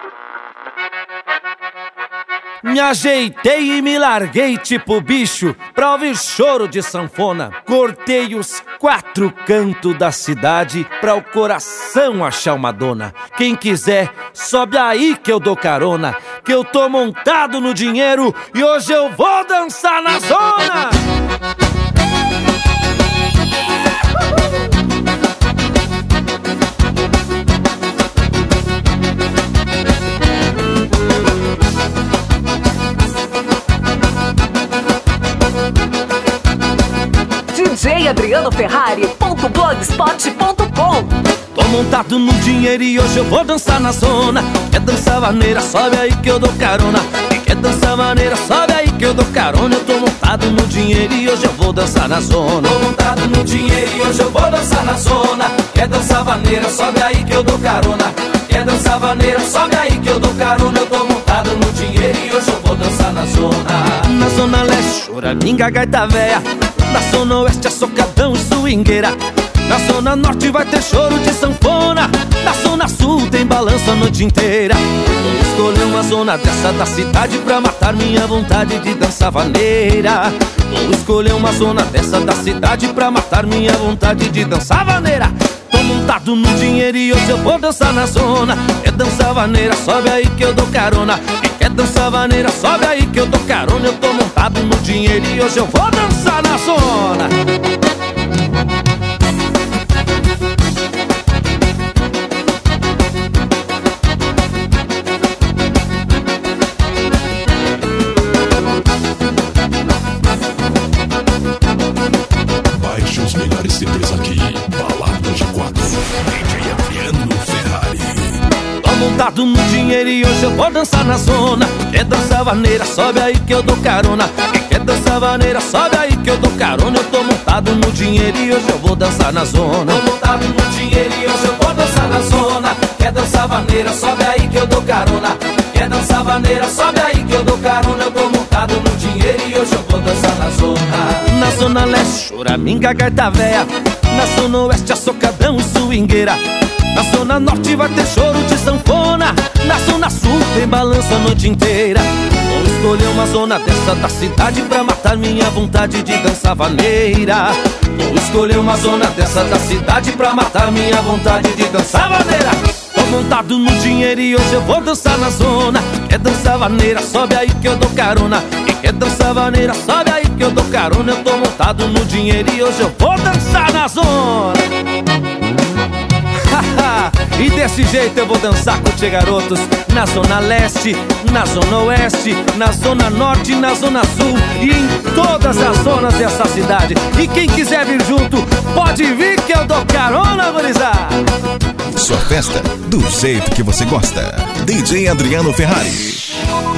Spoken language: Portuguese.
Me ajeitei e me larguei tipo bicho pra ouvir choro de sanfona. Cortei os 4 cantos da cidade pra o coração achar uma dona. Quem quiser, sobe aí que eu dou carona, que eu tô montado no dinheiro e hoje eu vou dançar na zona. DJAdrianoFerrari.blogspot.com. Tô montado no dinheiro e hoje eu vou dançar na zona. Quer dançar maneira, sobe aí que eu dou carona. Quem quer dançar maneira, sobe aí que eu dou carona. Eu tô montado no dinheiro e hoje eu vou dançar na zona. Tô montado no dinheiro e hoje eu vou dançar na zona. Quer dançar maneira, sobe aí que eu dou carona. Quer dançar maneira, sobe aí que eu dou carona. Eu tô montado no dinheiro e hoje eu vou dançar na zona. Na zona leste, choraminga, gaita véia. Na zona oeste é socadão e swingueira. Na zona norte vai ter choro de sanfona. Na zona sul tem balanço a noite inteira. Vou escolher uma zona dessa da cidade pra matar minha vontade de dançar vaneira. Vou escolher uma zona dessa da cidade pra matar minha vontade de dançar vaneira. Tô montado no dinheiro e hoje eu vou dançar na zona. Quer dançar vaneira, sobe aí que eu dou carona. Quem quer dançar vaneira, sobe aí que eu dou carona. Eu tô montado no dinheiro e hoje eu vou dançar na zona. Baixe os melhores CDs aqui. Balada G4, DJ Adriano Ferrari. Tô montado no dinheiro e hoje eu vou dançar na zona. Quer dançar vaneira, sobe aí que eu dou carona. Quem quer dançar vaneira, sobe aí que eu dou carona. Eu tô montado no dinheiro e hoje eu vou dançar na zona. Tô montado no dinheiro e hoje eu vou dançar na zona. Quer dançar vaneira, sobe aí que eu dou carona. Quer dançar vaneira, sobe aí que eu dou carona. Eu tô montado no dinheiro e hoje eu vou dançar na zona. Na zona leste, choraminga, gaita véia. Na zona oeste é socadão e swingueira. Na zona norte vai ter choro de sanfona. Na zona sul tem balanço a noite inteira. Vou escolher uma zona dessa da cidade pra matar minha vontade de dançar vaneira. Vou escolher uma zona dessa da cidade pra matar minha vontade de dançar vaneira. Tô montado no dinheiro e hoje eu vou dançar na zona. Quer dançar vaneira, sobe aí que eu dou carona. Quem quer dançar vaneira, sobe aí que eu dou carona. Eu tô montado no dinheiro e hoje eu vou dançar na zona. E desse jeito eu vou dançar com os garotos. Na zona leste, na zona oeste, na zona norte, na zona sul e em todas as zonas dessa cidade. E quem quiser vir junto, pode vir que eu dou carona, gurizada. Sua festa do jeito que você gosta. DJ Adriano Ferrari.